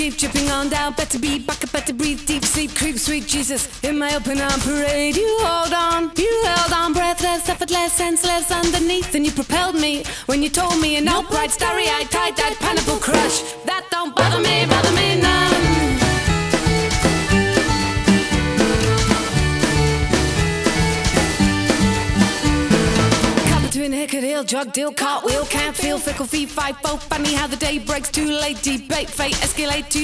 Keep tripping on down, better be back up, better breathe, deep sleep, creep, sweet Jesus. In my open arm parade, you held on, breathless, effortless, senseless underneath. And you propelled me when you told me an outright, starry-eyed, tie-dyed, pineapple crush. That don't bother me none. Between Hickett Hill, drug deal, cartwheel, can't feel, fickle feet, 5-4, funny how the day breaks, too late, debate, fate, escalate to